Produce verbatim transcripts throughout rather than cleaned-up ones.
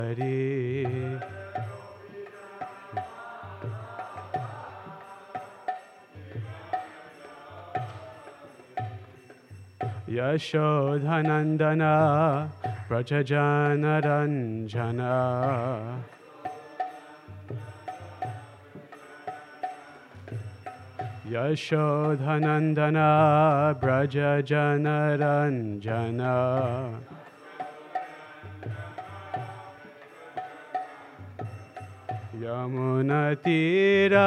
Hari Yashodhanandana Prajajana Ranjana Yashodhanandana Prajajana Ranjana Yamunatira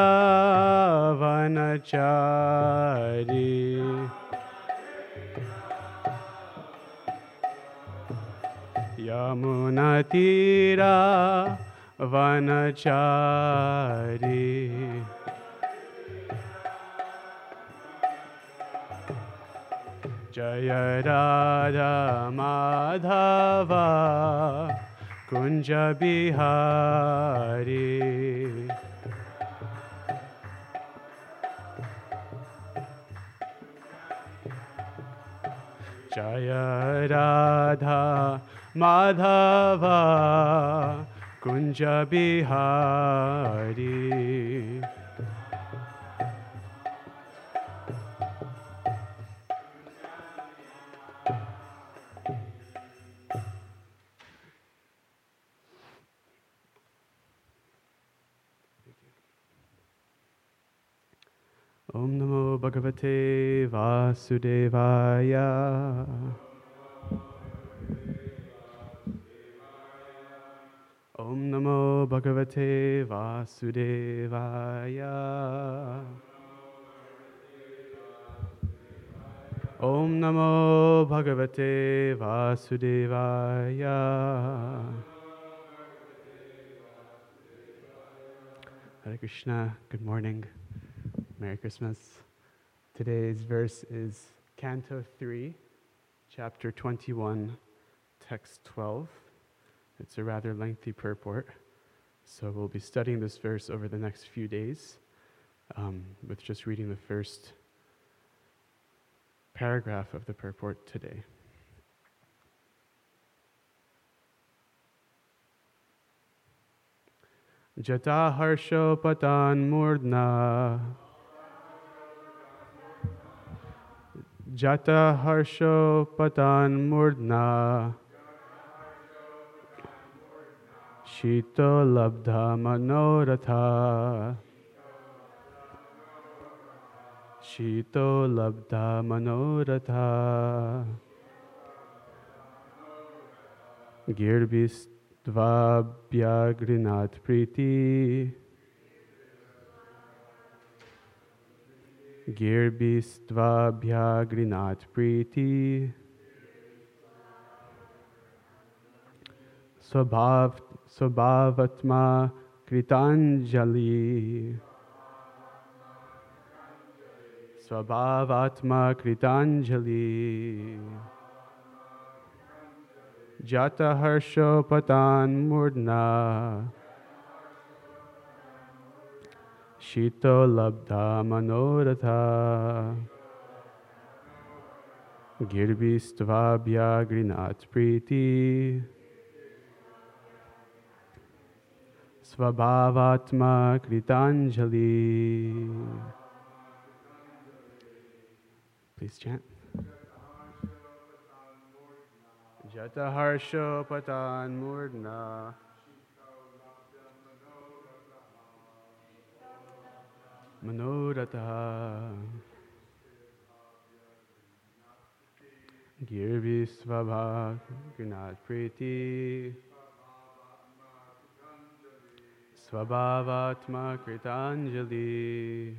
Vanachari Yamunatira Vanachari Jaya Radha Madhava Kunja Bihari Jaya Radha Madhava Kunja Bihari Om Namo Bhagavate Vasudevaya Om Namo Bhagavate Vasudevaya Om Namo Bhagavate Vasudevaya Hare Krishna, good morning. Merry Christmas. Today's verse is Canto three, Chapter twenty-one, Text twelve. It's a rather lengthy purport, so we'll be studying this verse over the next few days, um, with just reading the first paragraph of the purport today. Jata harsho patan murdna Jata harsho patan murdna Shito labdha manoratha Shito labdha manoratha Girbhistva bhyagrinat priti Girbhistva bhyagrinat priti Swabhav Swabhavatma kritanjali Swabhavatma kritanjali Jata harsho patan murdna Shito labdha manoratha Girbhistva bhyagrinat priti Swabhavatma kritanjali. Please chant. Jata harsho patan murdna Manoratha Girbhisvabha Grinat Priti Swabhavatma Kritanjali.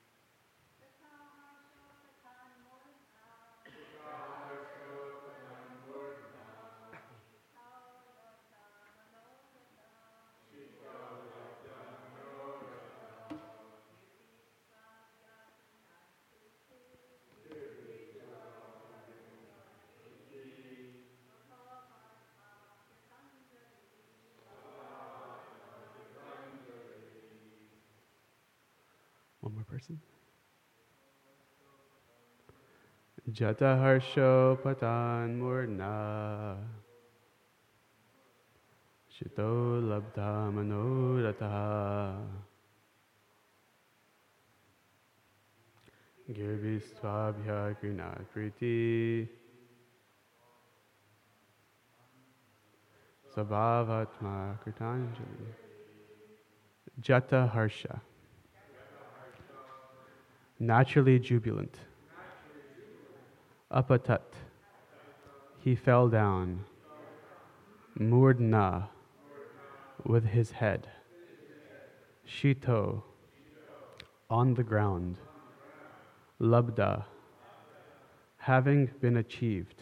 One more person. Jata harsho patan murna Shito labdha manoratha Girbhistvabhya grinat priti Sabhavatma kritanjali. Jata harsha, naturally jubilant. Apatat, he fell down. Murdna, with his head. Shito, on the ground. Labda, having been achieved.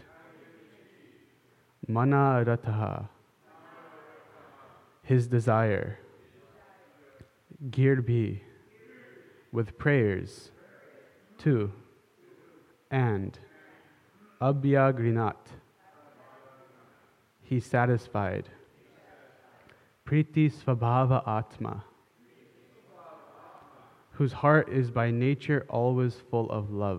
Mana rataha, his desire. Girbhi, with prayers. To, and. Abhyagrinat, he satisfied. Priti svabhava atma, whose heart is by nature always full of love.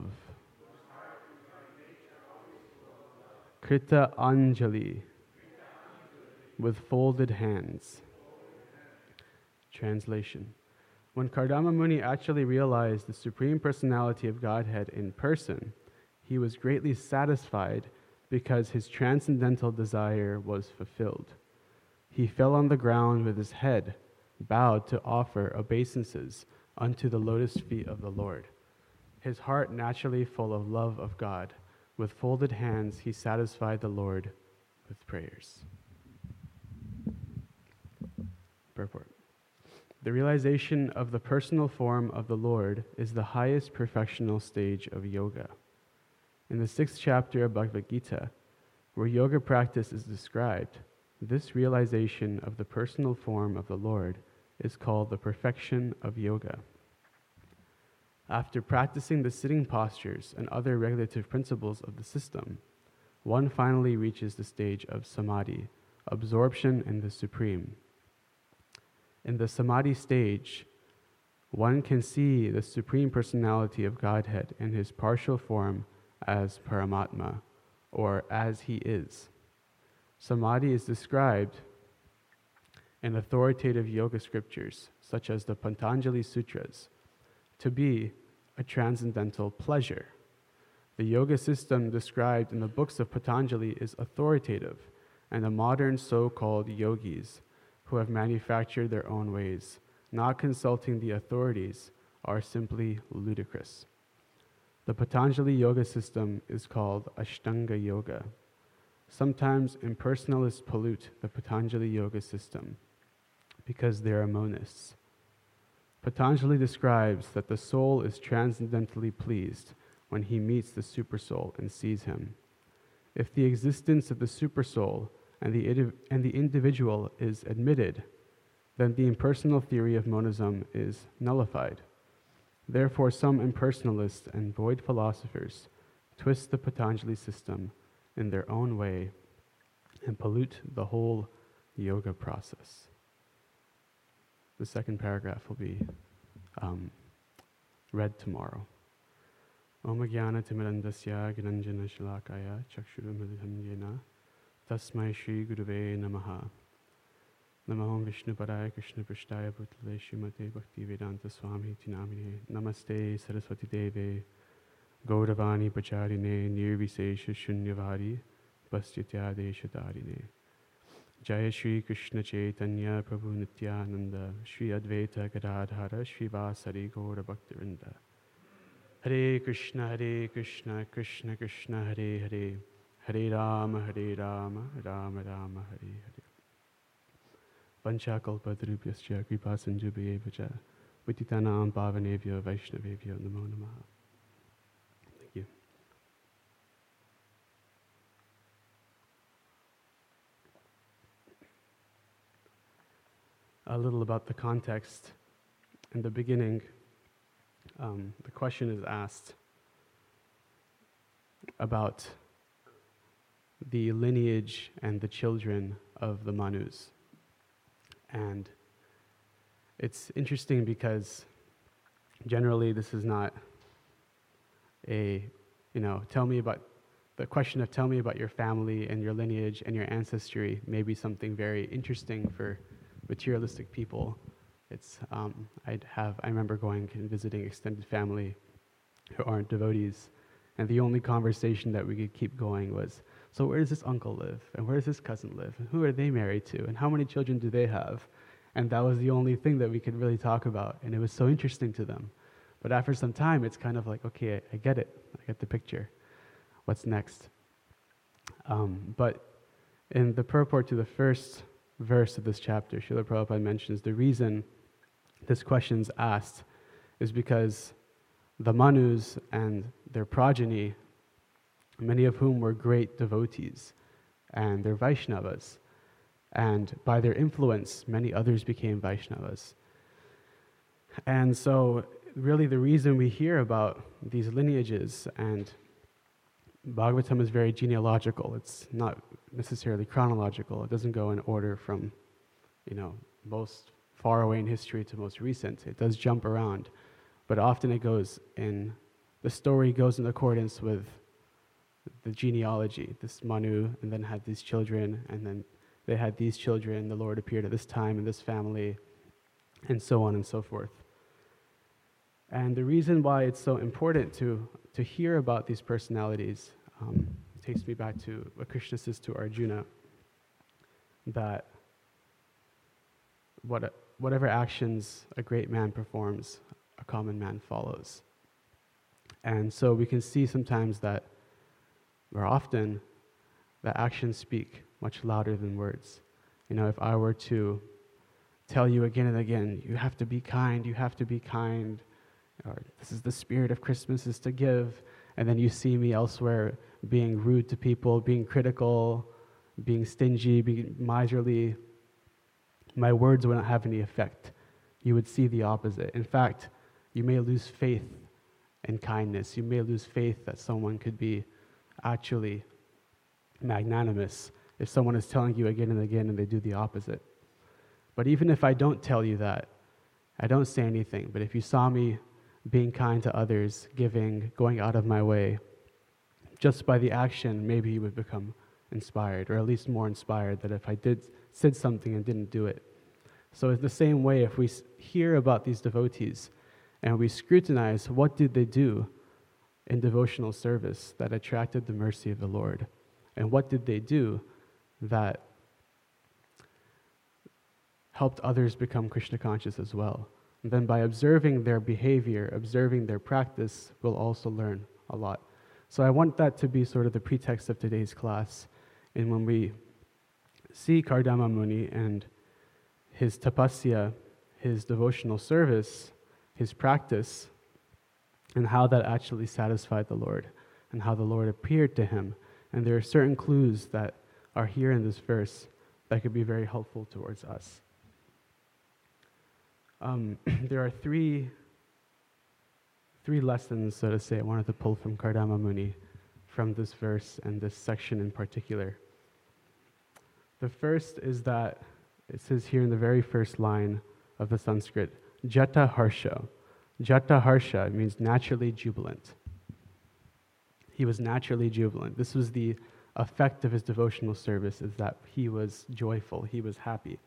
Krita anjali, with folded hands. Translation. When Kardama Muni actually realized the Supreme Personality of Godhead in person, he was greatly satisfied because his transcendental desire was fulfilled. He fell on the ground with his head bowed to offer obeisances unto the lotus feet of the Lord. His heart naturally full of love of God, with folded hands he satisfied the Lord with prayers. Purport. The realization of the personal form of the Lord is the highest perfectional stage of yoga. In the sixth chapter of Bhagavad Gita, where yoga practice is described, this realization of the personal form of the Lord is called the perfection of yoga. After practicing the sitting postures and other regulative principles of the system, one finally reaches the stage of samadhi, absorption in the Supreme. In the samadhi stage, one can see the Supreme Personality of Godhead in his partial form as Paramatma, or as he is. Samadhi is described in authoritative yoga scriptures, such as the Patanjali Sutras, to be a transcendental pleasure. The yoga system described in the books of Patanjali is authoritative, and the modern so-called yogis, who have manufactured their own ways, not consulting the authorities, are simply ludicrous. The Patanjali yoga system is called Ashtanga Yoga. Sometimes impersonalists pollute the Patanjali yoga system because they are monists. Patanjali describes that the soul is transcendently pleased when he meets the supersoul and sees him. If the existence of the supersoul and the, and the individual is admitted, then the impersonal theory of monism is nullified. Therefore, some impersonalists and void philosophers twist the Patanjali system in their own way and pollute the whole yoga process. The second paragraph will be um, read tomorrow. Om Jnana Timirandasya Gnanjana Shalakaya Chakshuramidham Yena Tasmai Shri Guruve Namaha. Namo Vishnu Padaya Krishna Prishtaya Bhutale Srimate Bhakti Vedanta Swami Tinamine. Namaste Saraswati Deve Gauravani Pacharine Nirvisesha Shunyavadi Pastyatya Deshatarine. Jaya Shri Krishna Chaitanya Prabhu Nityananda Shri Advaita Gadadhara Shri Vasari Gaura Bhaktivinoda. Hare Krishna Hare Krishna Krishna Krishna Hare Hare Hare Rama Hare Rama Rama Rama Hare Hare. Vanchakalpadrubhyascha kripa sindhubhyeva cha patitanam pavanebhyo vaishnavebhyo namo namaha. Thank you. A little about the context. In the beginning, um, the question is asked about the lineage and the children of the Manus. And it's interesting because generally this is not a, you know, tell me about the question of tell me about your family and your lineage and your ancestry may be something very interesting for materialistic people. It's um, I'd have I remember going and visiting extended family who aren't devotees, and the only conversation that we could keep going was, so where does this uncle live, and where does this cousin live, and who are they married to, and how many children do they have? And that was the only thing that we could really talk about, and it was so interesting to them. But after some time, it's kind of like, okay, I, I get it, I get the picture. What's next? Um, but in the purport to the first verse of this chapter, Srila Prabhupada mentions the reason this question's asked is because the Manus and their progeny, many of whom were great devotees, and they're Vaishnavas, and by their influence, many others became Vaishnavas. And so, really the reason we hear about these lineages, and Bhagavatam is very genealogical, it's not necessarily chronological, it doesn't go in order from, you know, most far away in history to most recent. It does jump around, but often it goes in, the story goes in accordance with the genealogy. This Manu, and then had these children, and then they had these children, the Lord appeared at this time in this family, and so on and so forth. And the reason why it's so important to, to hear about these personalities um, takes me back to what Krishna says to Arjuna, that what, whatever actions a great man performs, a common man follows. And so we can see sometimes that, or often, that actions speak much louder than words. You know, if I were to tell you again and again, you have to be kind, you have to be kind, or this is the spirit of Christmas, is to give, and then you see me elsewhere being rude to people, being critical, being stingy, being miserly, my words wouldn't have any effect. You would see the opposite. In fact, you may lose faith in kindness. You may lose faith that someone could be actually magnanimous if someone is telling you again and again and they do the opposite. But even if I don't tell you that, I don't say anything, but if you saw me being kind to others, giving, going out of my way, just by the action, maybe you would become inspired, or at least more inspired that if I did said something and didn't do it. So it's the same way if we hear about these devotees and we scrutinize what did they do in devotional service that attracted the mercy of the Lord, and what did they do that helped others become Krishna conscious as well. And then by observing their behavior, observing their practice, we'll also learn a lot. So I want that to be sort of the pretext of today's class. And when we see Kardama Muni and his tapasya, his devotional service, his practice, and how that actually satisfied the Lord, and how the Lord appeared to him. And there are certain clues that are here in this verse that could be very helpful towards us. Um, there are three, three lessons, so to say, I wanted to pull from Kardama Muni, from this verse and this section in particular. The first is that it says here in the very first line of the Sanskrit, Jata Harsha. Jata Harsha means naturally jubilant. He was naturally jubilant. This was the effect of his devotional service, is that he was joyful, he was happy.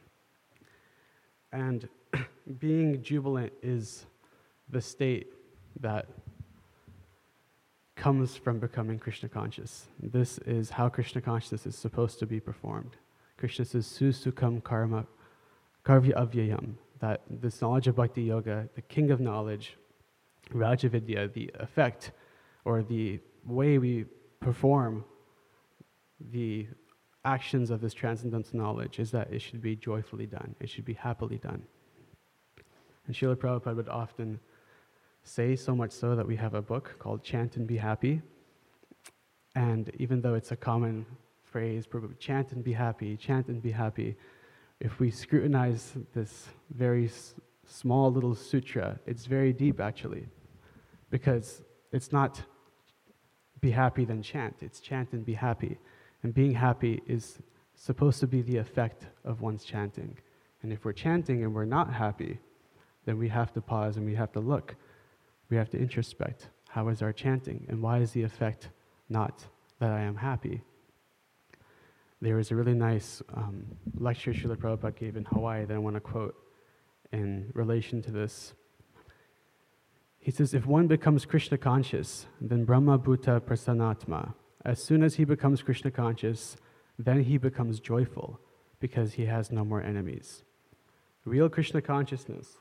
And being jubilant is the state that comes from becoming Krishna conscious. This is how Krishna consciousness is supposed to be performed. Krishna says, Susukam karma karvya avyayam, that this knowledge of bhakti yoga, the king of knowledge, Rajavidya, the effect or the way we perform the actions of this transcendental knowledge is that it should be joyfully done, it should be happily done. And Srila Prabhupada would often say, so much so that we have a book called Chant and Be Happy. And even though it's a common phrase, chant and be happy, chant and be happy, if we scrutinize this very s- small little sutra, it's very deep actually, because it's not be happy then chant, it's chant and be happy. And being happy is supposed to be the effect of one's chanting. And if we're chanting and we're not happy, then we have to pause and we have to look. We have to introspect. How is our chanting? And why is the effect not that I am happy. There was a really nice um, lecture Srila Prabhupada gave in Hawaii that I want to quote in relation to this. He says, if one becomes Krishna conscious, then Brahma Bhuta Prasanatma. As soon as he becomes Krishna conscious, then he becomes joyful because he has no more enemies. Real Krishna consciousness,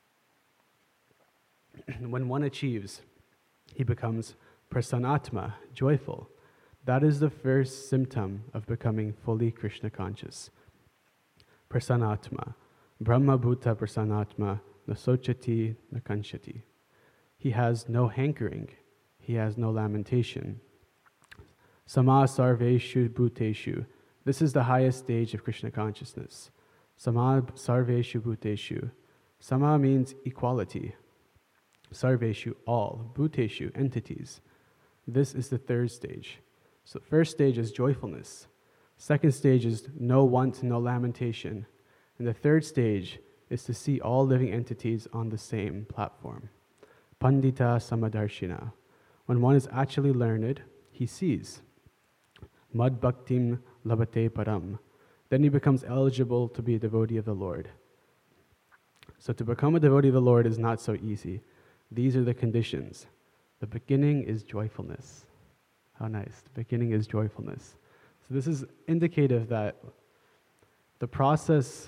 when one achieves, he becomes Prasanatma, joyful. That is the first symptom of becoming fully Krishna conscious. Prasanatma, Brahma Bhuta Prasanatma, Nasochati Nakanchati. He has no hankering, he has no lamentation. Sama Sarveshu Bhuteshu. This is the highest stage of Krishna consciousness. Sama Sarveshu Bhuteshu. Sama means equality. Sarveshu, all. Bhuteshu, entities. This is the third stage. So first stage is joyfulness. Second stage is no want, no lamentation. And the third stage is to see all living entities on the same platform. Pandita Samadarshina. When one is actually learned, he sees. Mad Bhaktim Labate Param. Then he becomes eligible to be a devotee of the Lord. So to become a devotee of the Lord is not so easy. These are the conditions. The beginning is joyfulness. How nice. The beginning is joyfulness. So this is indicative that the process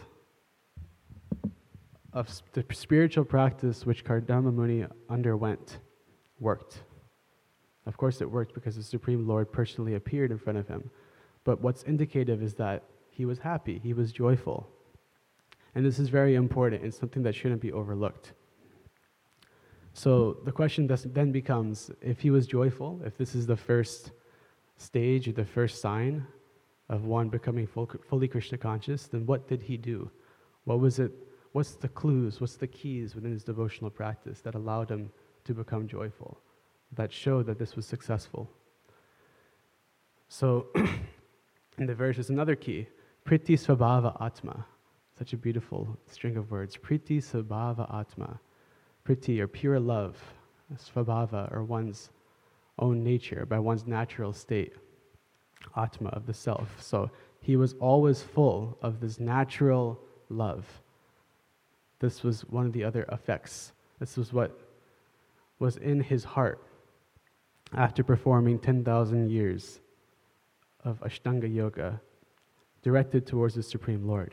of the spiritual practice which Kardama Muni underwent worked. Of course it worked because the Supreme Lord personally appeared in front of him. But what's indicative is that he was happy, he was joyful. And this is very important and something that shouldn't be overlooked. So the question then becomes, if he was joyful, if this is the first stage or the first sign of one becoming full, fully Krishna conscious, then what did he do? What was it? What's the clues, what's the keys within his devotional practice that allowed him to become joyful, that showed that this was successful? So in the verse is another key, Priti Svabhava Atma. Such a beautiful string of words. Priti Svabhava Atma. Priti, or pure love. Svabhava, or one's own nature, by one's natural state. Atma, of the self. So he was always full of this natural love. This was one of the other effects. This was what was in his heart after performing ten thousand years of Ashtanga Yoga directed towards the Supreme Lord.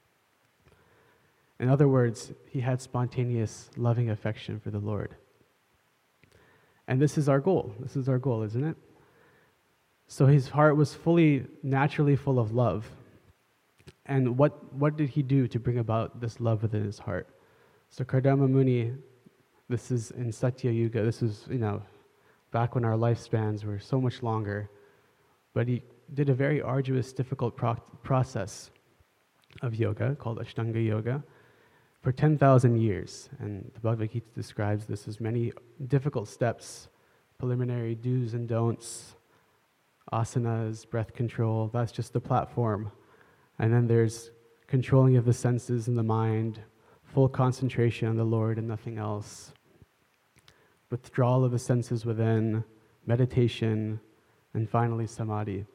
In other words, he had spontaneous loving affection for the Lord. And this is our goal. This is our goal, isn't it? So his heart was fully, naturally full of love. And what, what did he do to bring about this love within his heart? So Kardama Muni, this is in Satya Yuga, this is, you know, back when our lifespans were so much longer, but he did a very arduous, difficult pro- process of yoga called Ashtanga Yoga for ten thousand years. And the Bhagavad Gita describes this as many difficult steps, preliminary do's and don'ts, asanas, breath control, that's just the platform. And then there's controlling of the senses and the mind, full concentration on the Lord and nothing else, withdrawal of the senses within, meditation, and finally samadhi.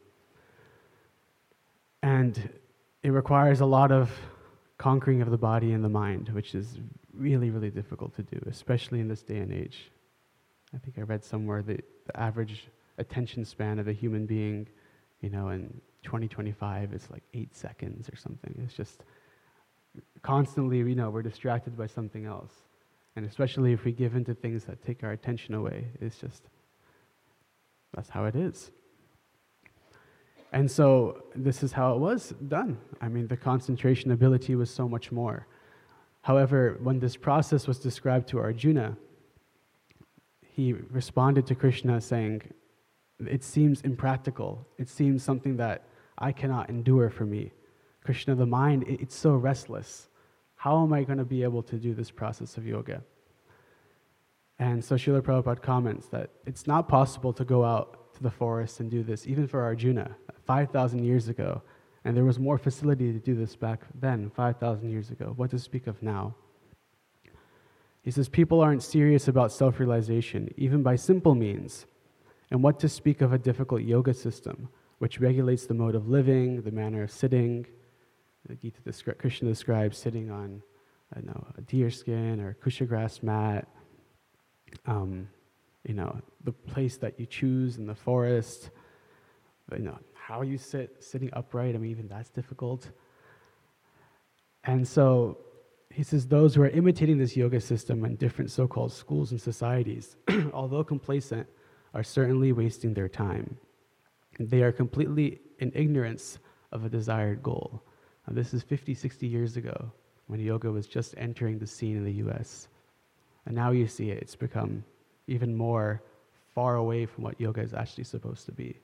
And it requires a lot of conquering of the body and the mind, which is really, really difficult to do, especially in this day and age. I think I read somewhere that the average attention span of a human being, you know, in twenty twenty-five is like eight seconds or something. It's just constantly, you know, we're distracted by something else. And especially if we give into things that take our attention away, it's just, that's how it is. And so this is how it was done. I mean, the concentration ability was so much more. However, when this process was described to Arjuna, he responded to Krishna saying, it seems impractical. It seems something that I cannot endure for me. Krishna, the mind, it, it's so restless. How am I going to be able to do this process of yoga? And so Srila Prabhupada comments that it's not possible to go out to the forest and do this, even for Arjuna, five thousand years ago. And there was more facility to do this back then, five thousand years ago. What to speak of now? He says people aren't serious about self-realization, even by simple means. And what to speak of a difficult yoga system, which regulates the mode of living, the manner of sitting. The Gita descri- Krishna describes sitting on, I don't know, a deer skin or a kusha grass mat. Um, you know, the place that you choose in the forest. You know, how you sit, sitting upright. I mean, even that's difficult. And so he says those who are imitating this yoga system in different so-called schools and societies, although complacent, are certainly wasting their time. They are completely in ignorance of a desired goal. Now, this is fifty, sixty years ago when yoga was just entering the scene in the U S. And now you see it, it's become even more far away from what yoga is actually supposed to be.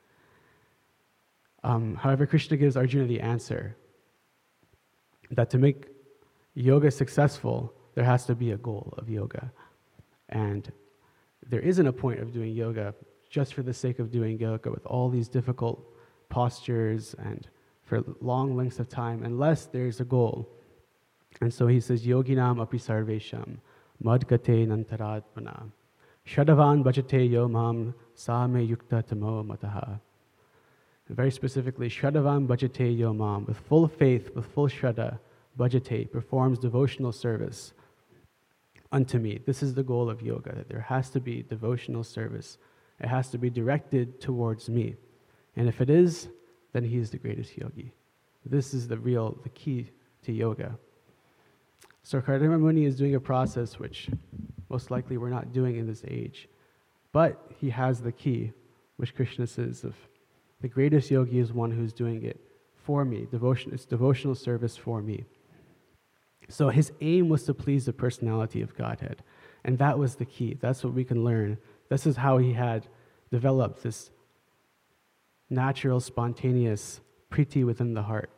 Um, however, Krishna gives Arjuna the answer that to make yoga successful, there has to be a goal of yoga. And there isn't a point of doing yoga just for the sake of doing yoga with all these difficult postures and for long lengths of time, unless there's a goal. And so he says, Yoginam api sarvesham, madgate nantaratmana, shadavan bhajate yo mam, same yukta tamo mataha. Very specifically, shadavan bhajate yo mam, with full faith, with full shraddha, bhajate, performs devotional service unto me. This is the goal of yoga, that there has to be devotional service. It has to be directed towards me. And if it is, then he is the greatest yogi. This is the real, the key to yoga. So Kardama Muni is doing a process which most likely we're not doing in this age. But he has the key, which Krishna says of the greatest yogi is one who's doing it for me. Devotion, it's devotional service for me. So his aim was to please the personality of Godhead. And that was the key. That's what we can learn. This is how he had developed this natural, spontaneous priti within the heart.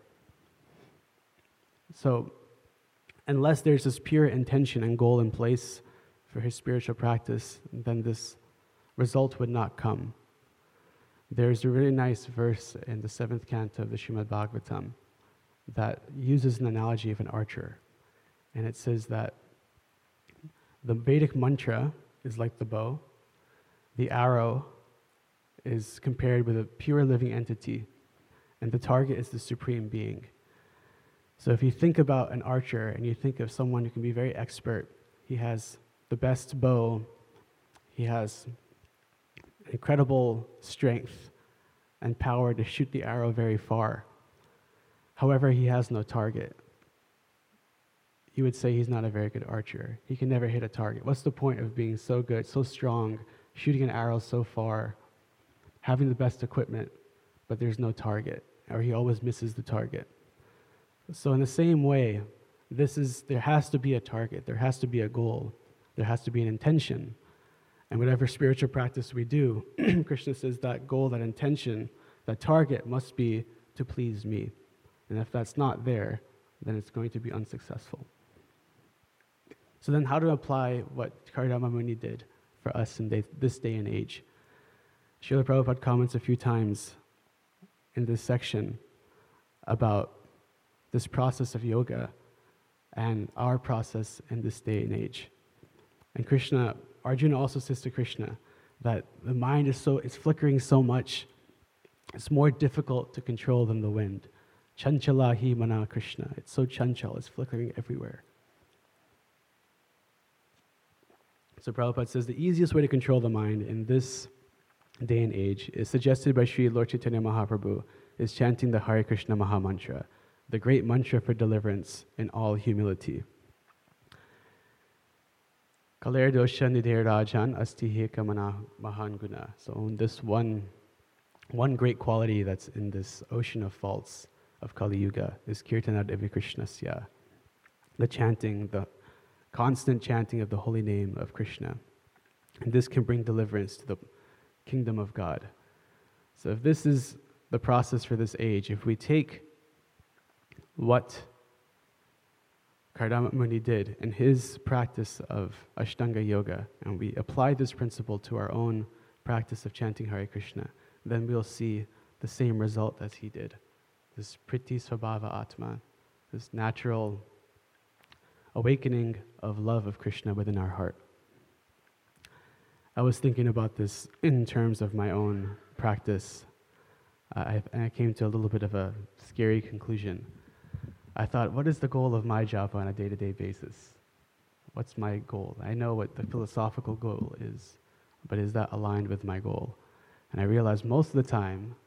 So unless there's this pure intention and goal in place for his spiritual practice, then this result would not come. There's a really nice verse in the seventh canto of the Srimad Bhagavatam that uses an analogy of an archer. And it says that the Vedic mantra is like the bow. The arrow is compared with a pure living entity. And the target is the Supreme Being. So if you think about an archer and you think of someone who can be very expert, he has the best bow, he has incredible strength and power to shoot the arrow very far. However, he has no target. You would say he's not a very good archer. He can never hit a target. What's the point of being so good, so strong, shooting an arrow so far, having the best equipment, but there's no target, or he always misses the target? So in the same way, this is there has to be a target, there has to be a goal, there has to be an intention. And whatever spiritual practice we do, Krishna says that goal, that intention, that target must be to please me. And if that's not there, then it's going to be unsuccessful. So then how to apply what Kardama Muni did for us in day, this day and age? Srila Prabhupada comments a few times in this section about this process of yoga and our process in this day and age. And Krishna, Arjuna also says to Krishna that the mind is so, it's flickering so much, it's more difficult to control than the wind. Chanchala hi mana Krishna. It's so chanchal, it's flickering everywhere. So Prabhupada says the easiest way to control the mind in this day and age is suggested by Sri Lord Chaitanya Mahaprabhu is chanting the Hare Krishna Maha Mantra, the great mantra for deliverance in all humility. Kaler dosha nidher rajan astihe kamana mahan guna. So this one, one great quality that's in this ocean of faults of Kali Yuga is Kirtana Devi Krishnasya, the chanting, the constant chanting of the holy name of Krishna. And this can bring deliverance to the kingdom of God. So if this is the process for this age, if we take what Kardama Muni did in his practice of Ashtanga Yoga, and we apply this principle to our own practice of chanting Hare Krishna, then we'll see the same result as he did. This Priti Svabhava Atma, this natural awakening of love of Krishna within our heart. I was thinking about this in terms of my own practice, uh, I, and I came to a little bit of a scary conclusion. I thought, what is the goal of my job on a day-to-day basis? What's my goal? I know what the philosophical goal is, but is that aligned with my goal? And I realized most of the time,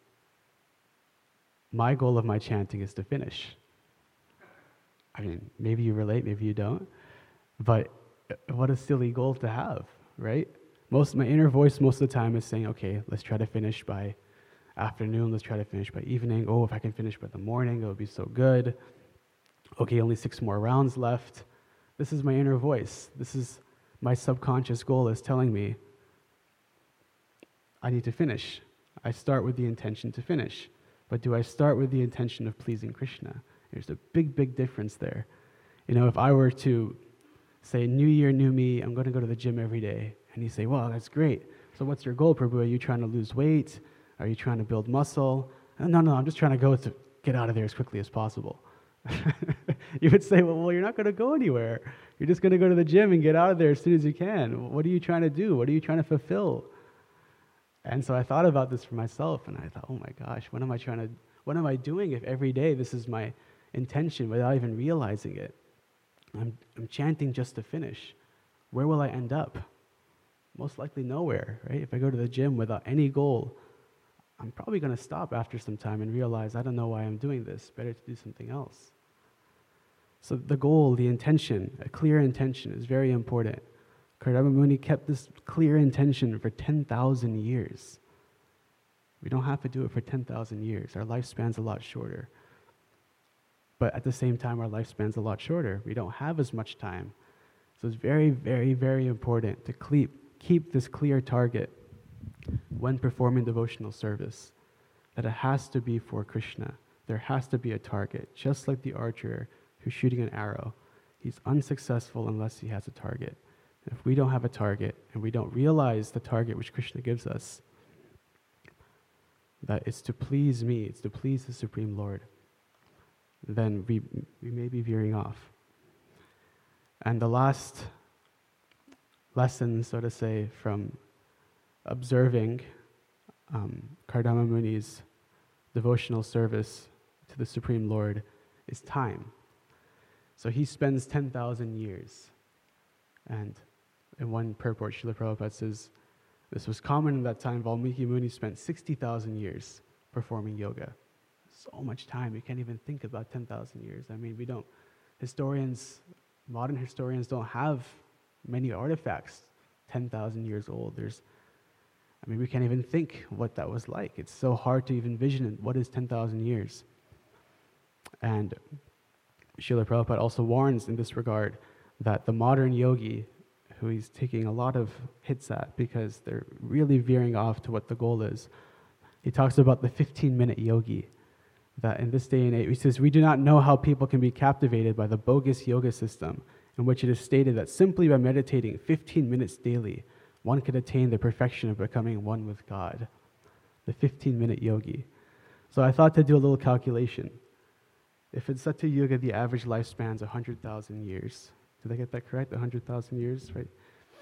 my goal of my chanting is to finish. I mean, maybe you relate, maybe you don't, but what a silly goal to have, right? Most my inner voice most of the time is saying, okay, let's try to finish by afternoon, let's try to finish by evening. Oh, if I can finish by the morning, it would be so good. Okay, only six more rounds left. This is my inner voice. This is my subconscious goal is telling me I need to finish. I start with the intention to finish. But do I start with the intention of pleasing Krishna? There's a big, big difference there. You know, if I were to say, new year, new me, I'm going to go to the gym every day. And you say, well, that's great. So what's your goal, Prabhu? Are you trying to lose weight? Are you trying to build muscle? No, no, I'm just trying to go to get out of there as quickly as possible. You would say, well, well, you're not going to go anywhere. You're just going to go to the gym and get out of there as soon as you can. What are you trying to do? What are you trying to fulfill? And so I thought about this for myself, and I thought, oh my gosh, what am I trying to, what am I doing if every day this is my intention without even realizing it? I'm, I'm chanting just to finish. Where will I end up? Most likely nowhere, right? If I go to the gym without any goal, I'm probably going to stop after some time and realize, I don't know why I'm doing this. Better to do something else. So the goal, the intention, a clear intention is very important. Kardama Muni kept this clear intention for ten thousand years. We don't have to do it for ten thousand years. Our lifespan's a lot shorter. But at the same time, our lifespan's a lot shorter. We don't have as much time. So it's very, very, very important to keep, keep this clear target when performing devotional service, that it has to be for Krishna. There has to be a target, just like the archer who's shooting an arrow. He's unsuccessful unless he has a target. If we don't have a target and we don't realize the target which Krishna gives us, that it's to please me, it's to please the Supreme Lord, then we, we may be veering off. And the last lesson, so to say, from observing um, Kardama Muni's devotional service to the Supreme Lord is time. So he spends ten thousand years. And in one purport, Srila Prabhupada says, this was common in that time. Valmiki Muni spent sixty thousand years performing yoga. So much time, you can't even think about ten thousand years. I mean, we don't, historians, modern historians don't have many artifacts ten thousand years old. There's, I mean, we can't even think what that was like. It's so hard to even envision what is ten thousand years. And Srila Prabhupada also warns in this regard that the modern yogi, who he's taking a lot of hits at because they're really veering off to what the goal is, he talks about the fifteen-minute yogi, that in this day and age, he says, we do not know how people can be captivated by the bogus yoga system in which it is stated that simply by meditating fifteen minutes daily, one could attain the perfection of becoming one with God. The fifteen-minute yogi. So I thought to do a little calculation. If in Satya Yuga, the average lifespan is one hundred thousand years. Did I get that correct? one hundred thousand years, right?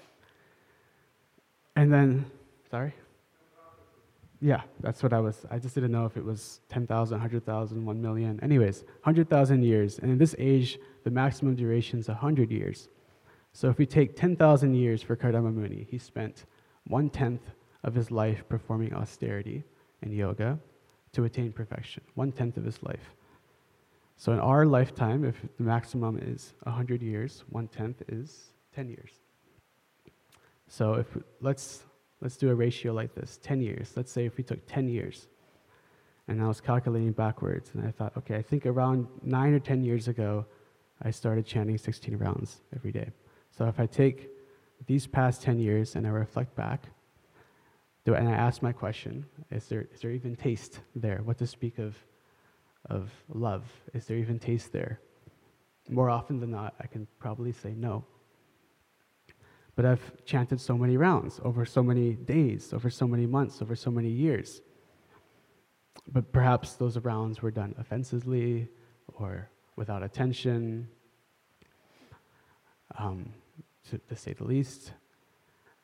And then, sorry? Yeah, that's what I was, I just didn't know if it was ten thousand, one hundred thousand, one million. Anyways, one hundred thousand years. And in this age, the maximum duration is one hundred years. So if we take ten thousand years for Kardama Muni, he spent one-tenth of his life performing austerity and yoga to attain perfection. One-tenth of his life. So in our lifetime, if the maximum is one hundred years, one-tenth is ten years. So if let's let's do a ratio like this, ten years. Let's say if we took ten years, and I was calculating backwards, and I thought, okay, I think around nine or ten years ago, I started chanting sixteen rounds every day. So if I take these past ten years and I reflect back, do, and I ask my question, is there is there even taste there? What to speak of of love? Is there even taste there? More often than not, I can probably say no. But I've chanted so many rounds, over so many days, over so many months, over so many years. But perhaps those rounds were done offensively or without attention, um, to, to say the least.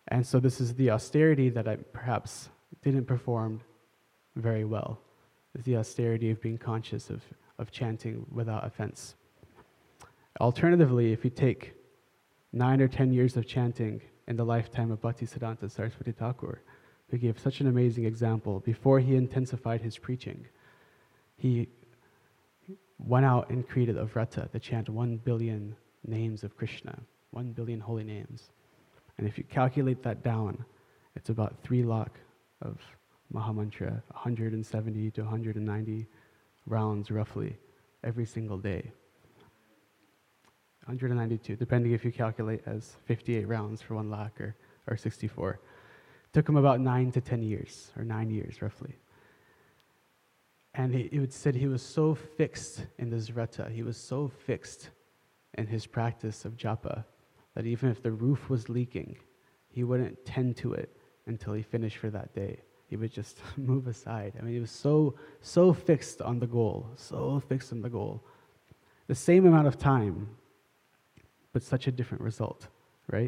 And so this is the austerity that I perhaps didn't perform very well. It's the austerity of being conscious of, of chanting without offense. Alternatively, if you take nine or ten years of chanting in the lifetime of Bhaktisiddhanta Saraswati Thakur, who gave such an amazing example, before he intensified his preaching, he went out and created a vrata to chant one billion names of Krishna, one billion holy names. And if you calculate that down, it's about three lakh of Mahamantra, one hundred seventy to one hundred ninety rounds roughly every single day. one hundred ninety-two, depending if you calculate as fifty-eight rounds for one lakh or, or sixty-four. Took him about nine to ten years, or nine years roughly. And he, it said he was so fixed in this vrata, he was so fixed in his practice of japa, that even if the roof was leaking, he wouldn't tend to it until he finished for that day. He would just move aside. I mean, he was so, so fixed on the goal, so fixed on the goal. The same amount of time, but such a different result, right?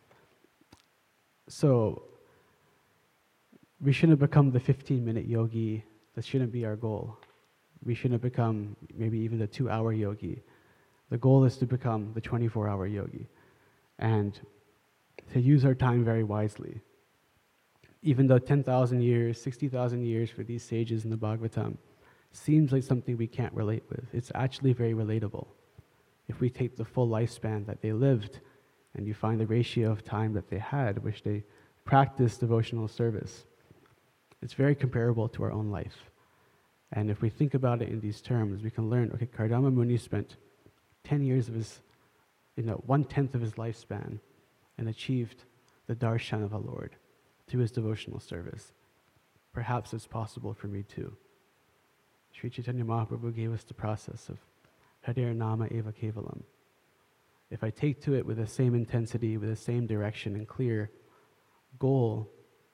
So, we shouldn't become the fifteen-minute yogi. That shouldn't be our goal. We shouldn't become maybe even the two-hour yogi. The goal is to become the twenty-four-hour yogi, and to use our time very wisely. Even though ten thousand years, sixty thousand years for these sages in the Bhagavatam seems like something we can't relate with, it's actually very relatable. If we take the full lifespan that they lived, and you find the ratio of time that they had, which they practiced devotional service, it's very comparable to our own life. And if we think about it in these terms, we can learn, okay, Kardama Muni spent ten years of his, you know, one-tenth of his lifespan and achieved the darshan of our Lord through his devotional service. Perhaps it's possible for me too. Sri Chaitanya Mahaprabhu gave us the process of Harir Nama Eva Kevalam. If I take to it with the same intensity, with the same direction and clear goal,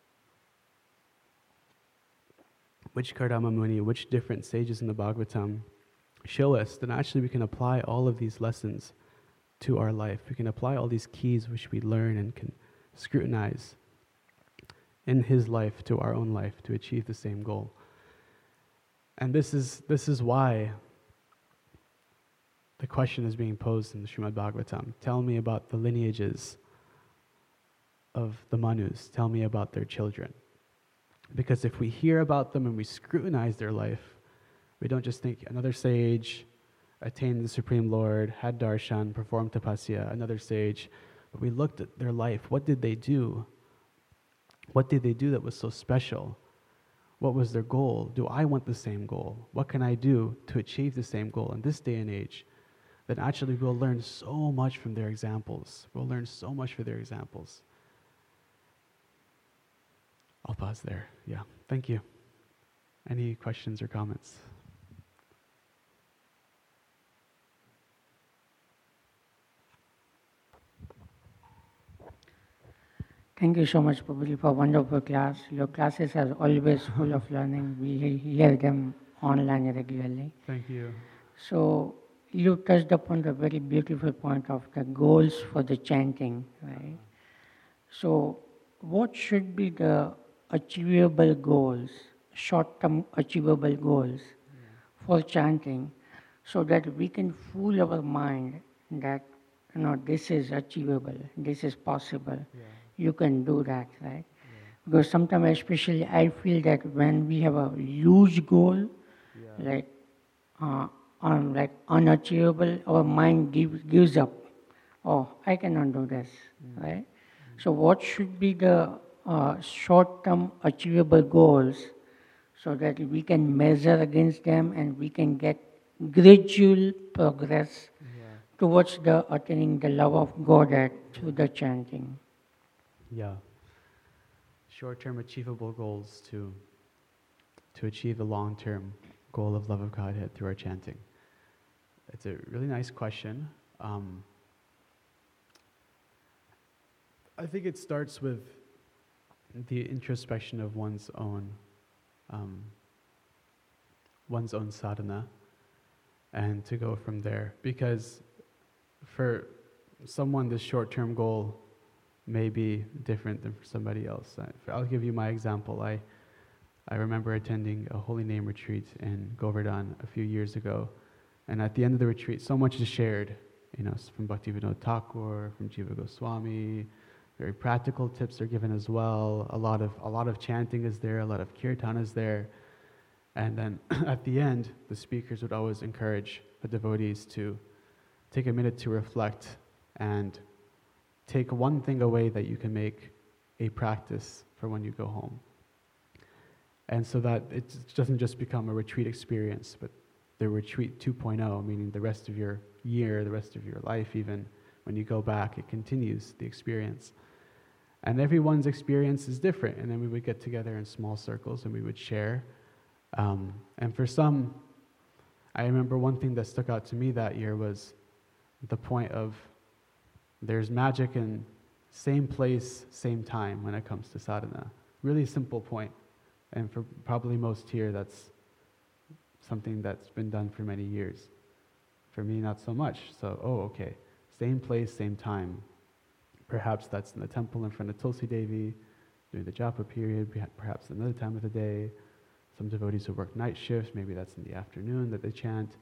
which Kardama Muni, which different sages in the Bhagavatam show us, then actually we can apply all of these lessons to our life. We can apply all these keys which we learn and can scrutinize in his life to our own life to achieve the same goal. And this is this is why the question is being posed in the Srimad Bhagavatam. Tell me about the lineages of the Manus. Tell me about their children. Because if we hear about them and we scrutinize their life, we don't just think another sage attained the Supreme Lord, had darshan, performed tapasya, another sage, but we looked at their life. What did they do? What did they do that was so special? What was their goal? Do I want the same goal? What can I do to achieve the same goal in this day and age? Then actually we'll learn so much from their examples. We'll learn so much from their examples. I'll pause there. Yeah, thank you. Any questions or comments? Thank you so much, Prabhuji, for wonderful class. Your classes are always full of learning. We hear them online regularly. Thank you. So you touched upon the very beautiful point of the goals for the chanting, right? So what should be the achievable goals, short-term achievable goals yeah. for chanting, so that we can fool our mind that, you know, this is achievable, this is possible, yeah. you can do that, right? Yeah. Because sometimes especially I feel that when we have a huge goal, yeah. like uh, on like unachievable, our mind gives gives up. Oh, I cannot do this, mm. right? Mm. So what should be the uh, short-term achievable goals so that we can measure against them and we can get gradual progress yeah. towards the attaining the love of God at, through the chanting? Yeah. Short-term achievable goals to to achieve the long-term goal of love of Godhead through our chanting. It's a really nice question. Um, I think it starts with the introspection of one's own um, one's own sadhana, and to go from there. Because for someone, this short-term goal may be different than for somebody else. I- I'll give you my example. I, I remember attending a Holy Name retreat in Govardhan a few years ago, and at the end of the retreat, so much is shared, you know, from Bhaktivinoda Thakur, from Jiva Goswami. Very practical tips are given as well. A lot of a lot of chanting is there, a lot of kirtan is there, and then at the end, the speakers would always encourage the devotees to take a minute to reflect and take one thing away that you can make a practice for when you go home. And so that it doesn't just become a retreat experience, but the retreat two point oh, meaning the rest of your year, the rest of your life even, when you go back, it continues the experience. And everyone's experience is different, and then we would get together in small circles and we would share. Um, and for some, I remember one thing that stuck out to me that year was the point of there's magic in same place, same time when it comes to sadhana. Really simple point. And for probably most here, that's something that's been done for many years. For me, not so much. So, oh, okay. Same place, same time. Perhaps that's in the temple in front of Tulsi Devi, during the japa period, perhaps another time of the day. Some devotees who work night shifts, maybe that's in the afternoon that they chant.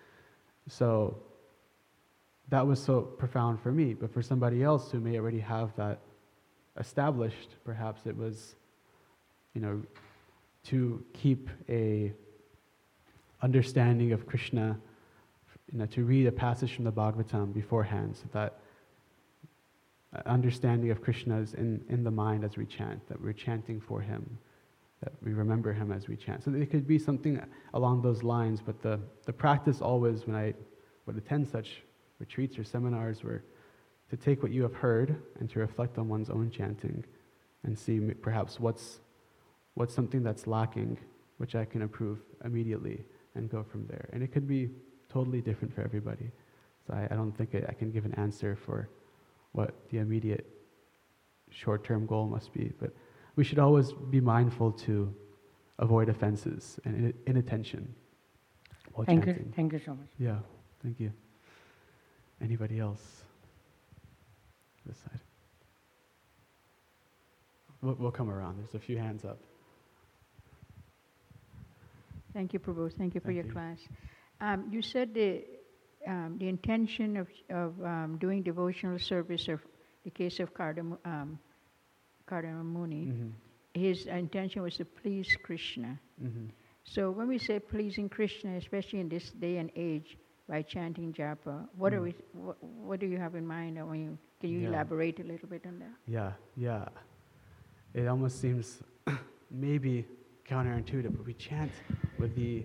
So, that was so profound for me. But for somebody else who may already have that established, perhaps it was, you know, to keep a understanding of Krishna, you know, to read a passage from the Bhagavatam beforehand, so that understanding of Krishna is in, in the mind as we chant, that we're chanting for him, that we remember him as we chant. So it could be something along those lines, but the, the practice always, when I would attend such retreats or seminars, were to take what you have heard and to reflect on one's own chanting and see perhaps what's what's something that's lacking, which I can improve immediately, and go from there. And it could be totally different for everybody. So I, I don't think I, I can give an answer for what the immediate short-term goal must be, but we should always be mindful to avoid offenses and inattention while Thank chanting. you. Thank you so much. Yeah, thank you. Anybody else? This side. We'll, we'll come around. There's a few hands up. Thank you, Prabhu. Thank you for Thank your you. class. Um, you said the um, the intention of of um, doing devotional service, of the case of Kardam, um, Kardama Muni, Mm-hmm. his intention was to please Krishna. Mm-hmm. So when we say pleasing Krishna, especially in this day and age, by chanting japa, what Mm. are we? What, what do you have in mind? When you, can you Yeah. elaborate a little bit on that? Yeah, yeah. It almost seems maybe counterintuitive, but we chant with the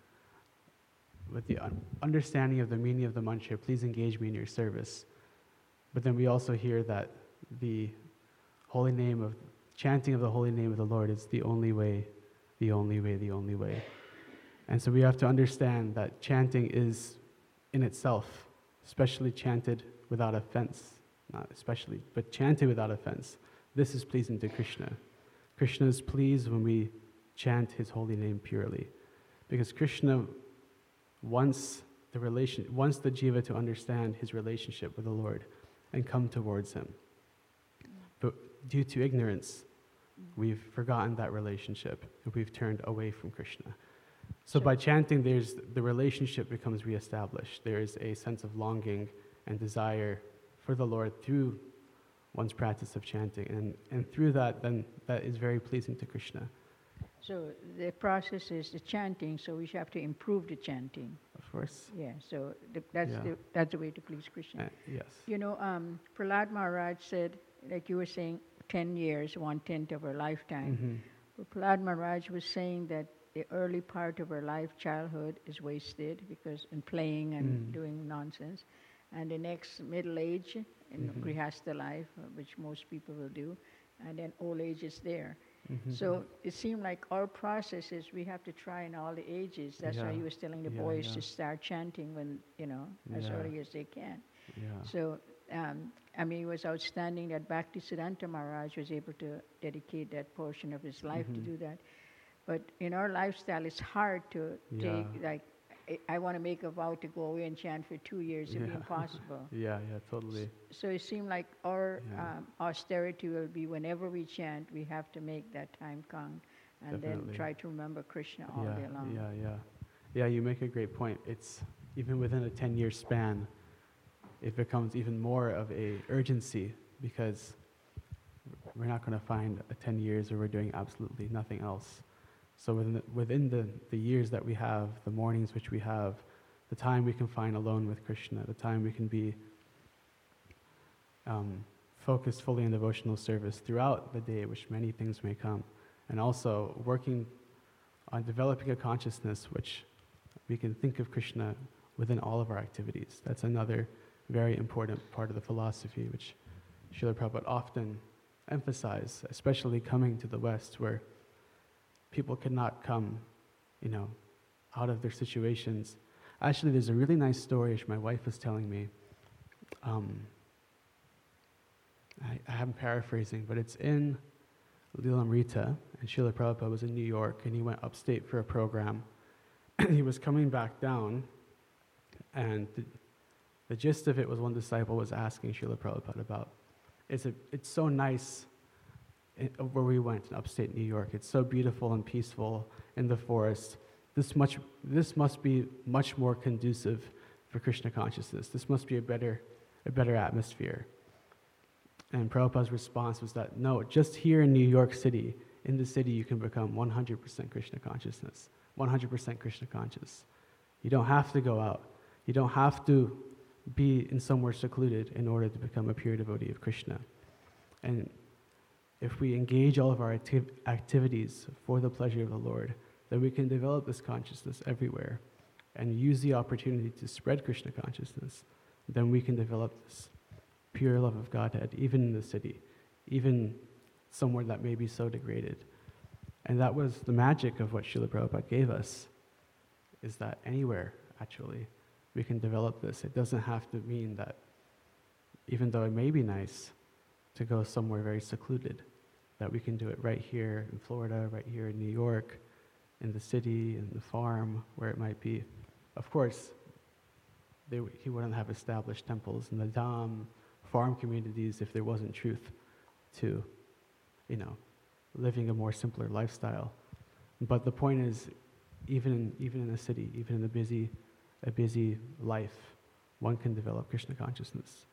with the un- understanding of the meaning of the mantra, please engage me in your service. But then we also hear that the holy name of, chanting of the holy name of the Lord is the only way, the only way, the only way. And so we have to understand that chanting is in itself, especially chanted without offense, not especially, but chanted without offense. This is pleasing to Krishna. Krishna is pleased when we chant his holy name purely, because Krishna wants the relation, wants the jiva to understand his relationship with the Lord and come towards him. But due to ignorance, we've forgotten that relationship and we've turned away from Krishna. So Sure. by chanting, there's the relationship becomes reestablished. There is a sense of longing and desire for the Lord through one's practice of chanting, and, and through that, then that is very pleasing to Krishna. So the process is the chanting, so we have to improve the chanting. Of course. Yeah, so the, that's, Yeah. the, that's the way to please Krishna. Uh, yes. You know, um, Prahlad Maharaj said, like you were saying, ten years, one-tenth of our lifetime. Mhm. But Prahlad Maharaj was saying that the early part of our life, childhood, is wasted because in playing and Mm. doing nonsense. And the next middle age, in Mhm. Grihastha life, uh, which most people will do, and then old age is there. Mhm. So it seemed like our process is we have to try in all the ages. That's why Yeah. he was telling the Yeah, boys yeah. to start chanting when, you know, as Yeah. early as they can. Yeah. So, um, I mean, it was outstanding that Bhaktisiddhanta Maharaj was able to dedicate that portion of his life Mhm. to do that. But in our lifestyle, it's hard to Yeah. take, like, I, I want to make a vow to go away and chant for two years. It'd be Yeah. impossible. Yeah, yeah, totally. So it seemed like our Yeah. um, austerity will be whenever we chant, we have to make that time count and Definitely. then try to remember Krishna all yeah, day long. yeah, yeah. Yeah, you make a great point. It's even within a ten-year span, it becomes even more of a urgency because we're not going to find a ten years where we're doing absolutely nothing else. So within the, within the, the years that we have, the mornings which we have, the time we can find alone with Krishna, the time we can be um, focused fully in devotional service throughout the day, which many things may come, and also working on developing a consciousness which we can think of Krishna within all of our activities. That's another very important part of the philosophy which Srila Prabhupada often emphasized, especially coming to the West where people cannot come, you know, out of their situations. Actually, there's a really nice story which my wife was telling me. Um, I, I'm paraphrasing, but it's in Lilamrita, and Srila Prabhupada was in New York, and he went upstate for a program. He was coming back down, and the, the gist of it was one disciple was asking Srila Prabhupada about, it's, a, it's so nice in, where we went in upstate New York. It's so beautiful and peaceful in the forest. This, much, this must be much more conducive for Krishna consciousness. This must be a better, a better atmosphere. And Prabhupada's response was that, no, just here in New York City, in the city you can become one hundred percent Krishna consciousness, one hundred percent Krishna conscious. You don't have to go out. You don't have to be in somewhere secluded in order to become a pure devotee of Krishna. And if we engage all of our acti- activities for the pleasure of the Lord, then we can develop this consciousness everywhere and use the opportunity to spread Krishna consciousness. Then we can develop this pure love of Godhead, even in the city, even somewhere that may be so degraded. And that was the magic of what Srila Prabhupada gave us, is that anywhere, actually, we can develop this. It doesn't have to mean that, even though it may be nice to go somewhere very secluded, that we can do it right here in Florida, right here in New York, in the city, in the farm, where it might be. Of course, they, he wouldn't have established temples in the dham, farm communities if there wasn't truth to, you know, living a more simpler lifestyle. But the point is, even in, even in a city, even in a busy, a busy life, one can develop Krishna consciousness.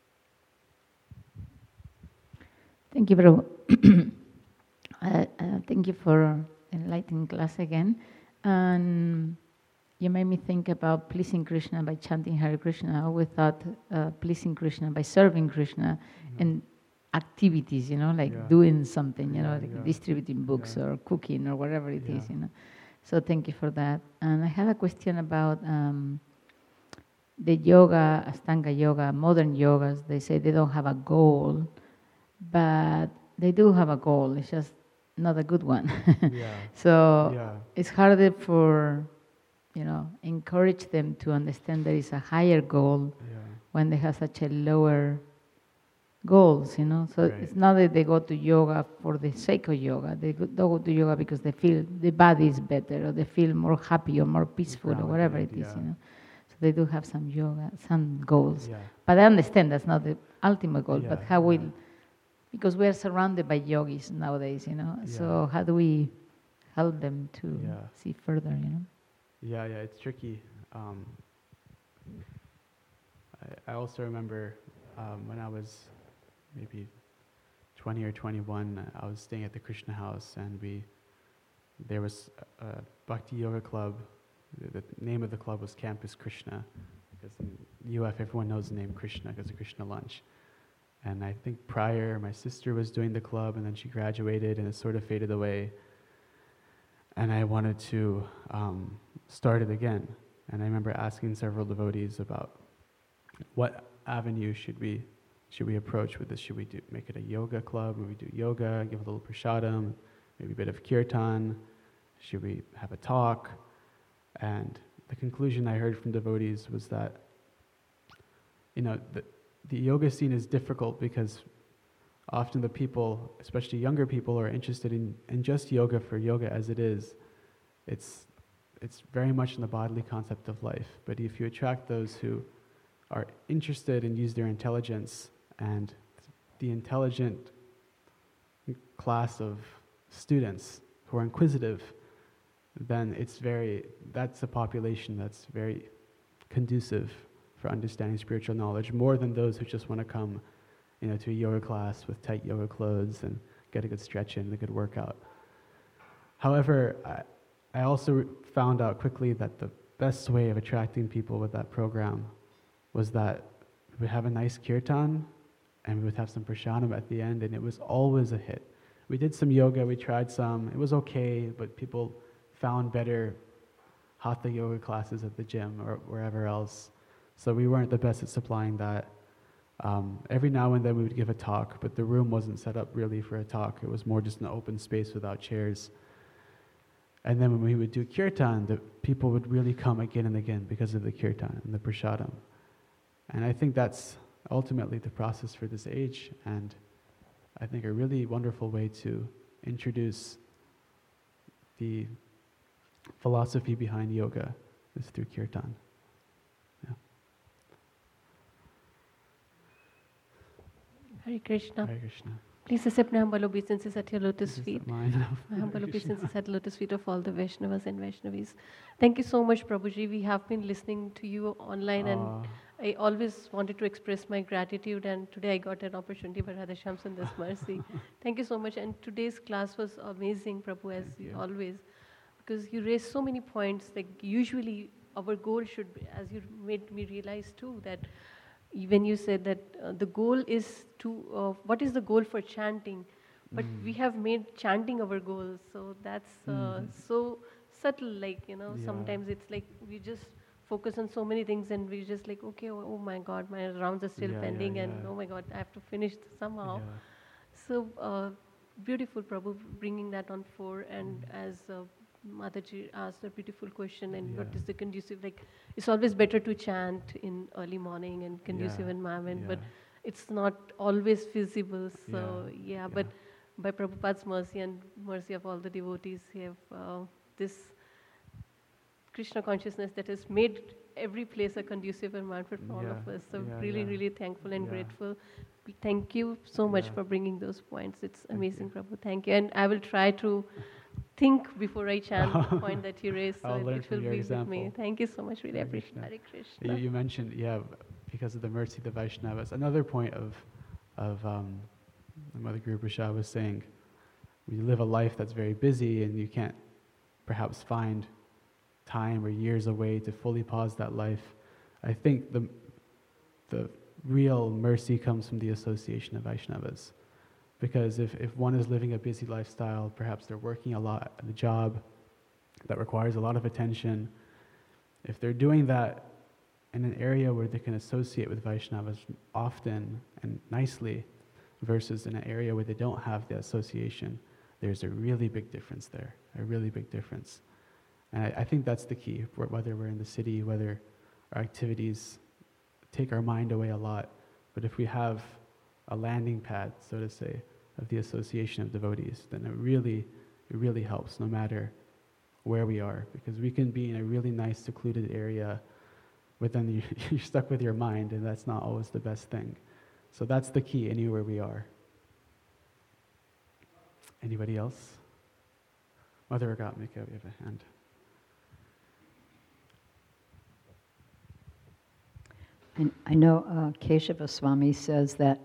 Thank you, Prabhu. uh, uh, thank you for enlightening class again. And you made me think about pleasing Krishna by chanting Hare Krishna. I always thought uh, pleasing Krishna by serving Krishna Mm-hmm. and activities, you know, like Yeah. doing something, you know, Yeah, like yeah. distributing books Yeah. or cooking or whatever it is, Yeah. you know. So thank you for that. And I have a question about um, the yoga, Ashtanga yoga, modern yogas. They say they don't have a goal, but they do have a goal. It's just not a good one. Yeah. So Yeah. it's harder for, you know, encourage them to understand there is a higher goal Yeah. when they have such a lower goals, you know. So Right. it's not that they go to yoga for the sake of yoga. They go, they go to yoga because they feel the body is better, or they feel more happy or more peaceful, or whatever it Grounded, is, yeah. you know. So they do have some yoga, some goals. Yeah. But I understand that's not the ultimate goal. But Yeah, how yeah. will, because we are surrounded by yogis nowadays, you know. So Yeah. how do we help them to Yeah. see further, you know? Yeah, yeah, it's tricky. Um, I, I also remember um, when I was maybe twenty or twenty-one, I was staying at the Krishna House, and we there was a, a Bhakti Yoga Club. The, the name of the club was Campus Krishna, because in U F everyone knows the name Krishna because of Krishna Lunch. And I think prior, my sister was doing the club, and then she graduated, and it sort of faded away. And I wanted to um, start it again. And I remember asking several devotees about what avenue should we should we approach with this. Should we do, make it a yoga club? Would we do yoga, give a little prasadam, maybe a bit of kirtan? Should we have a talk? And the conclusion I heard from devotees was that, you know, the, the yoga scene is difficult because often the people, especially younger people, are interested in, in just yoga for yoga as it is. It's it's very much in the bodily concept of life. But if you attract those who are interested and use their intelligence, and the intelligent class of students who are inquisitive, then it's very, that's a population that's very conducive for understanding spiritual knowledge, more than those who just want to come, you know, to a yoga class with tight yoga clothes and get a good stretch in, a good workout. However, I, I also found out quickly that the best way of attracting people with that program was that we would have a nice kirtan and we would have some prasadam at the end, and it was always a hit. We did some yoga, we tried some, it was okay, but people found better hatha yoga classes at the gym or wherever else. So we weren't the best at supplying that. Um, every now and then we would give a talk, but the room wasn't set up really for a talk. It was more just an open space without chairs. And then when we would do kirtan, the people would really come again and again because of the kirtan and the prasadam. And I think that's ultimately the process for this age, and I think a really wonderful way to introduce the philosophy behind yoga is through kirtan. Yeah. Hare Krishna. Hare Krishna. Please accept my humble obeisances at your lotus This is feet. mine. My humble obeisances at lotus feet of all the Vaishnavas and Vaishnavis. Thank you so much, Prabhuji. We have been listening to you online, and Aw. I always wanted to express my gratitude, and today I got an opportunity by Radha Shyam Sundar's mercy. Thank you so much. And today's class was amazing, Prabhu, as Thank you. always, because you raised so many points. Like usually our goal should be, as you made me realize too, that when you said that uh, the goal is to, uh, what is the goal for chanting? But Mm. we have made chanting our goal, so that's uh, Mhm. so subtle, like, you know, Yeah. sometimes it's like we just focus on so many things and we just like, okay, oh, oh my God, my rounds are still Yeah, yeah, pending, and yeah. oh my God, I have to finish somehow. Yeah. So uh, beautiful, Prabhu, bringing that on fore. And Mm. as uh, Mataji asked a beautiful question, and what Yeah. is the conducive, like, it's always better to chant in early morning and conducive Yeah, environment, but yeah. it's not always feasible. So Yeah, yeah, yeah. but by Prabhupada's mercy and mercy of all the devotees, we have uh, this Krishna consciousness that has made every place a conducive environment for all of Yeah, us. So yeah, really, yeah. really thankful and Yeah. grateful. Thank you so much Yeah. for bringing those points. It's Thank amazing, you. Prabhu. Thank you. And I will try to think before I chant the point that you raised, so I'll it, learn it from will your be with me. example. Thank you so much. Really Hare appreciate Krishna. Hare Krishna. You, you mentioned, yeah, because of the mercy of the Vaishnavas. Another point of, of um, Mother Guru Prasad was saying, we live a life that's very busy and you can't perhaps find time or years away to fully pause that life. I think the, the real mercy comes from the association of Vaishnavas. Because if, if one is living a busy lifestyle, perhaps they're working a lot at a job that requires a lot of attention. If they're doing that in an area where they can associate with Vaishnavas often and nicely, versus in an area where they don't have the association, there's a really big difference there, a really big difference. And I, I think that's the key, wh- whether we're in the city, whether our activities take our mind away a lot. But if we have a landing pad, so to say, of the association of devotees, then it really, it really helps no matter where we are, because we can be in a really nice secluded area, but then you, you're stuck with your mind, and that's not always the best thing. So that's the key, anywhere we are. Anybody else? Mother Agatmika, we have a hand. And I know uh, Keshava Swami says that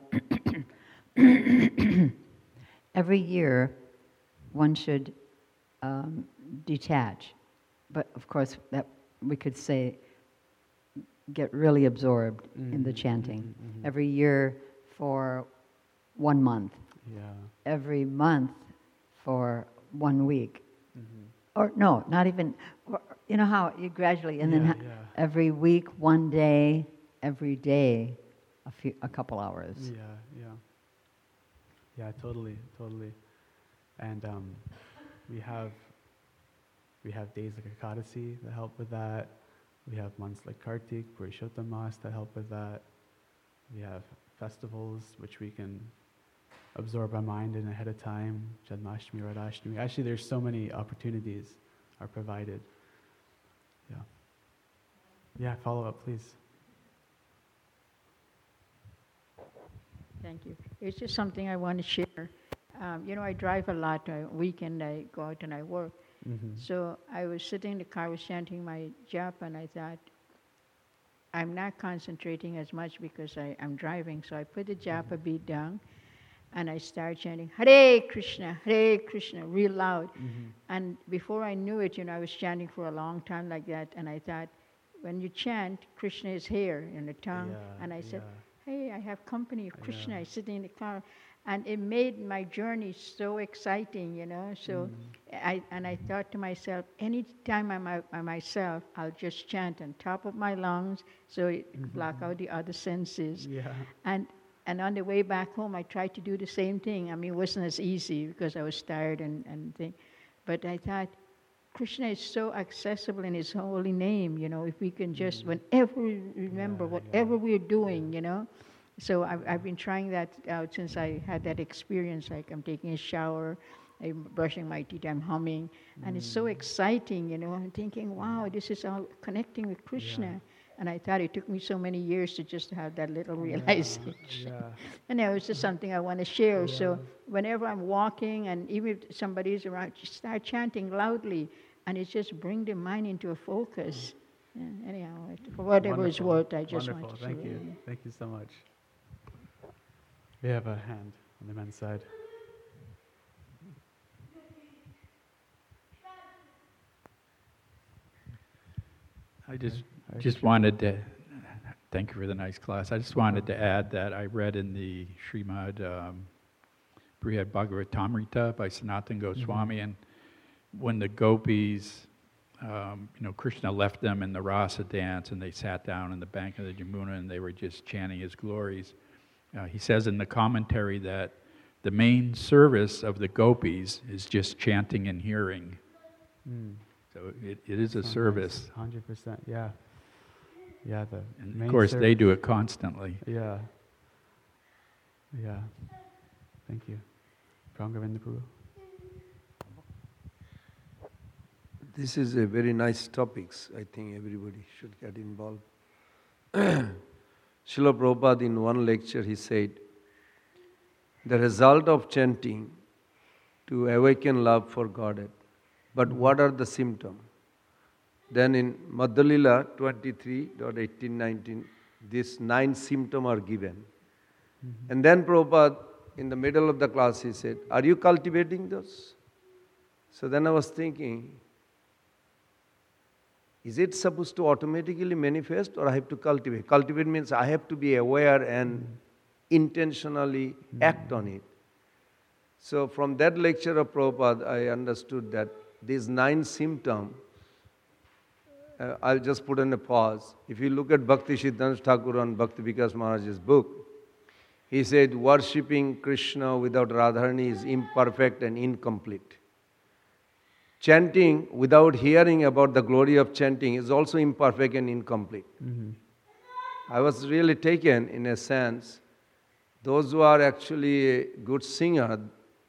every year one should um, detach, but of course that we could say get really absorbed in the Mhm, chanting. mhm, mhm. Every year for one month, Yeah. every month for one week, Mhm. or no, not even. Or, you know how you gradually, and then Yeah, ha- yeah. every week, one day, every day, a few, a couple hours. Yeah, yeah. Yeah, totally, totally. And um, we have we have days like Ekadasi that help with that. We have months like Kartik, Purushottam Mas that help with that. We have festivals which we can absorb our mind in ahead of time, Janmashtami, Radhashtami. Actually, there's so many opportunities are provided. Yeah, follow up, please. Thank you. It's just something I want to share. Um, you know, I drive a lot. Uh, weekend I go out and I work. Mm-hmm. So I was sitting in the car, was chanting my jap, and I thought, I'm not concentrating as much because I, I'm driving. So I put the japa beat down, and I started chanting, Hare Krishna, Hare Krishna, real loud. Mm-hmm. And before I knew it, you know, I was chanting for a long time like that, and I thought, when you chant, Krishna is here in the tongue. Yeah, And I said, yeah. hey, I have company of Krishna. Yeah. I sitting in the car. And it made my journey so exciting, you know. So Mm. I and I thought to myself, any time I'm out by myself, I'll just chant on top of my lungs so it Mhm. block out the other senses. Yeah. And and on the way back home, I tried to do the same thing. I mean, it wasn't as easy because I was tired and, and thing. But I thought, Krishna is so accessible in His holy name, you know, if we can just, whenever we remember, Yeah, whatever yeah. we're doing, you know. So I've, I've been trying that out since I had that experience, like I'm taking a shower, I'm brushing my teeth, I'm humming, and it's so exciting, you know. I'm thinking, wow, this is all connecting with Krishna. Yeah. And I thought it took me so many years to just have that little Yeah, realization. Yeah. And it was just something I want to share. Yeah. So whenever I'm walking, and even if somebody is around, just start chanting loudly, and it just bring the mind into a focus. Yeah, anyhow, for whatever it's Wonderful. worth, I just Wonderful. want to Thank share. you. Thank you so much. We have a hand on the men's side. I just, Hare just Krishna. wanted to, thank you for the nice class. I just wanted to add that I read in the Srimad um, Brihad Bhagavatamrita by Sanatana Goswami, and when the gopis, um, you know, Krishna left them in the rasa dance, and they sat down on the bank of the Yamuna, and they were just chanting His glories. Uh, he says in the commentary that the main service of the gopis is just chanting and hearing. Mm. So it, it is a So nice. service. one hundred percent, yeah. Yeah, the And main of course, they service- do it constantly. Yeah. Yeah. Thank you. Prangavinda Prabhu. This is a very nice topics. I think everybody should get involved. Srila Prabhupada in one lecture he said, the result of chanting to awaken love for Godhead. But what are the symptoms? Then in Madhya twenty-three, eighteen, nineteen, these nine symptoms are given. Mm-hmm. And then Prabhupada, in the middle of the class, he said, are you cultivating those? So then I was thinking, is it supposed to automatically manifest or I have to cultivate? Cultivate means I have to be aware and intentionally act on it. So from that lecture of Prabhupada, I understood that these nine symptoms, uh, I'll just put in a pause. If you look at Bhakti Siddhanta Thakur on Bhakti Vikas Maharaj's book, he said, worshipping Krishna without Radharani is imperfect and incomplete. Chanting without hearing about the glory of chanting is also imperfect and incomplete. Mm-hmm. I was really taken, in a sense, those who are actually a good singer,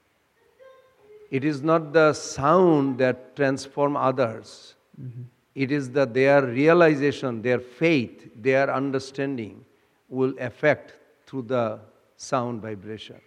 it is not the sound that transforms others. Mm-hmm. It is that their realization, their faith, their understanding will affect through the sound vibration.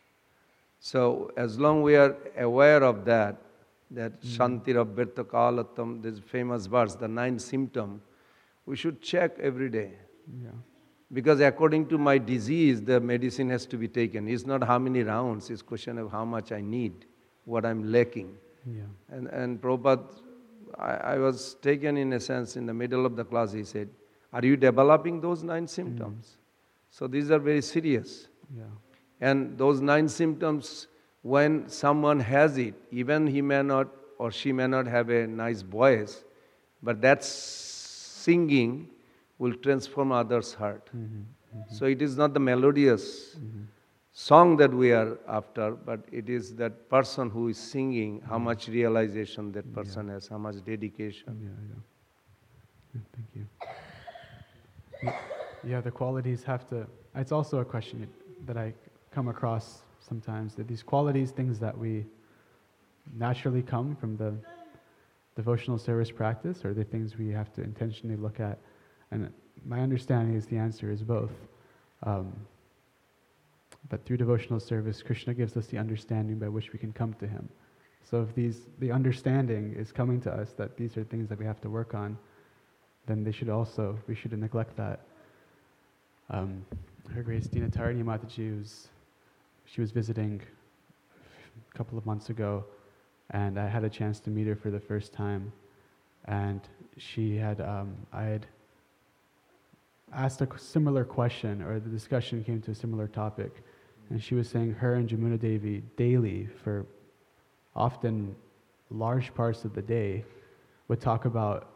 So as long we are aware of that, that Shanti Rabhyartha Kalatam, this famous verse, the nine symptoms, we should check every day. Yeah. Because according to my disease, the medicine has to be taken. It's not how many rounds, it's question of how much I need, what I'm lacking. Yeah. And, and Prabhupada, I, I was taken in a sense in the middle of the class, he said, are you developing those nine symptoms? So these are very serious. Yeah. And those nine symptoms, when someone has it, even he may not or she may not have a nice voice, but that singing will transform others' heart. Mm-hmm. Mm-hmm. So it is not the melodious Mm-hmm. song that we are after, but it is that person who is singing, how much realization that person has, how much dedication. Yeah, yeah. Yeah, thank you. Yeah, yeah, the qualities have to, it's also a question that I come across sometimes, that these qualities, things that we naturally come from the devotional service practice, or the things we have to intentionally look at And my understanding is the answer is both. Um, but through devotional service, Krishna gives us the understanding by which we can come to him. So if these, the understanding is coming to us that these are things that we have to work on, then they should also, we shouldn't neglect that. Um, Her Grace Dina Tarini Mataji was, she was visiting a couple of months ago, and I had a chance to meet her for the first time. And she had, um, I had asked a similar question, or the discussion came to a similar topic. And she was saying her and Jamuna Devi daily, for often large parts of the day, would talk about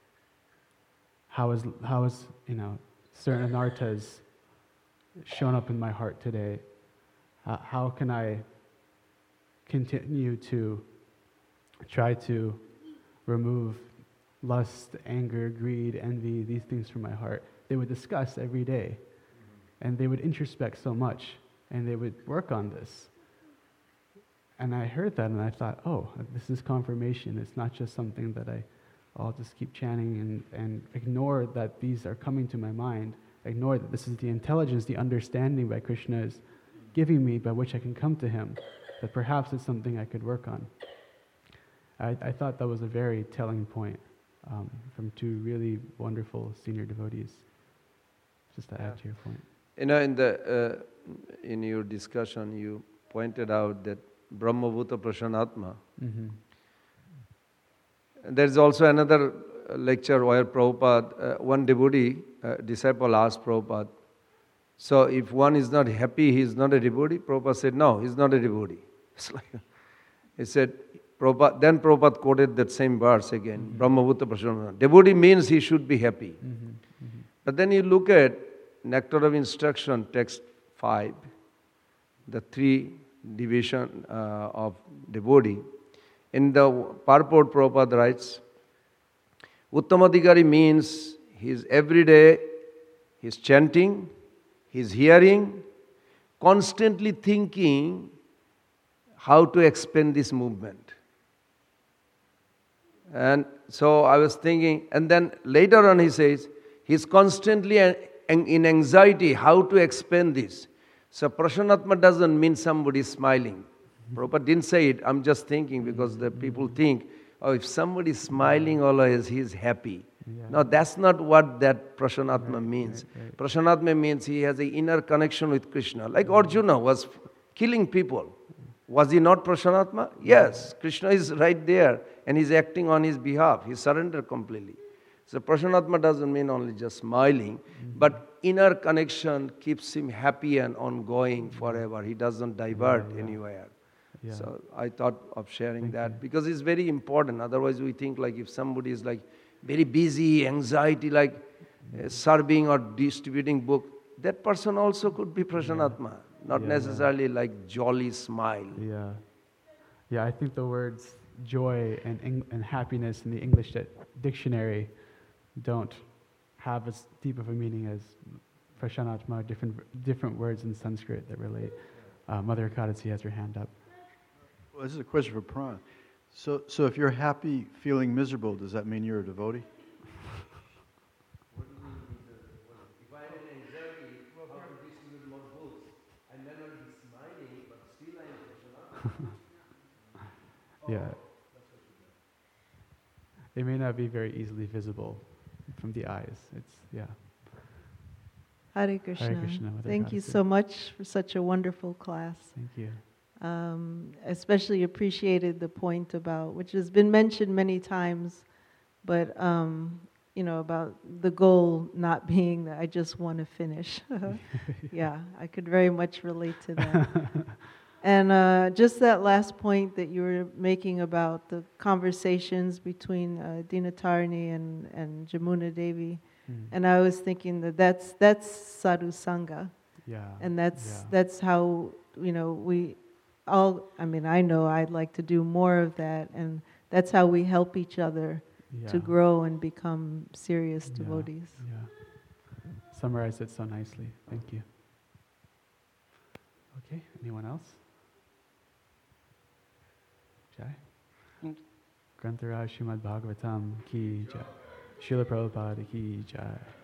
how is, how is, you know, certain anarthas shown up in my heart today. Uh, how can I continue to try to remove lust, anger, greed, envy, these things from my heart? They would discuss every day, and they would introspect so much, and they would work on this. And I heard that, and I thought, oh, this is confirmation. It's not just something that I, I'll just keep chanting and, and ignore that these are coming to my mind, ignore that this is the intelligence, the understanding by Krishna is giving me by which I can come to him, that perhaps it's something I could work on. I, I thought that was a very telling point um, from two really wonderful senior devotees, just to add to your point. You know, in the uh, in your discussion, you pointed out that Brahmabhuta Prasannatma. Mm-hmm. There is also another lecture where Prabhupada, uh, one devotee, uh, disciple asked Prabhupada, so if one is not happy, he is not a devotee? Prabhupada said, no, he is not a devotee. It's like, he said, Prabhupada, then Prabhupada quoted that same verse again, mm-hmm. Brahmabhuta Prasannatma. Devotee means he should be happy. Mm-hmm. Mm-hmm. But then you look at Nectar of Instruction, text five, the three division uh, of devotee. In the purport, Prabhupada writes, Uttamadhikari means he is every day, he is chanting, he is hearing, constantly thinking how to expand this movement. And so I was thinking, and then later on he says, he is constantly in anxiety how to expand this. So Prasannatma doesn't mean somebody smiling. Prabhupada didn't say it, I'm just thinking because the people think, oh, if somebody is smiling always, he is happy. Yeah. No, that's not what that Prasannatma Right, means. right, right. Prasannatma means he has an inner connection with Krishna. Like Arjuna was killing people. Was he not Prasannatma? Yes, Krishna is right there and he's acting on his behalf. He surrendered completely. So Prasannatma doesn't mean only just smiling, mm-hmm. but inner connection keeps him happy and ongoing forever. He doesn't divert yeah, yeah. anywhere. Yeah. So I thought of sharing Thank that you. because it's very important. Otherwise we think like if somebody is like very busy, anxiety, like uh, serving or distributing book, that person also could be Prasannatma, not Yeah, necessarily yeah. like jolly smile. Yeah. Yeah, I think the words joy and, Eng- and happiness in the English di- dictionary don't have as deep of a meaning as Prasannatma, different different words in Sanskrit that relate. Uh, Mother Ekadasi has her hand up. Well, this is a question for Pran. So, so if you're happy feeling miserable, does that mean you're a devotee? If I am in anxiety, how to distribute more books? I may not be smiling, but still I am Prasannatma. Yeah. They may not be very easily visible from the eyes. It's, yeah. Hare Krishna. Hare Krishna, Mother Thank you Ekadasi. so much for such a wonderful class. Thank you. Um, especially appreciated the point about, which has been mentioned many times, but um, you know, about the goal not being that I just want to finish. Yeah, I could very much relate to that. And uh, just that last point that you were making about the conversations between uh, Dina Tarini and, and Jamuna Devi, Mm. and I was thinking that that's that's sadhu sangha, Yeah. and that's yeah. that's how, you know, we all. I mean, I know I'd like to do more of that, and that's how we help each other yeah. to grow and become serious Yeah. devotees. Yeah. Summarized it so nicely. Thank you. Okay, anyone else? Jai? Thank Grantaraj Srimad Bhagavatam ki jai. Srila Prabhupada ki jai.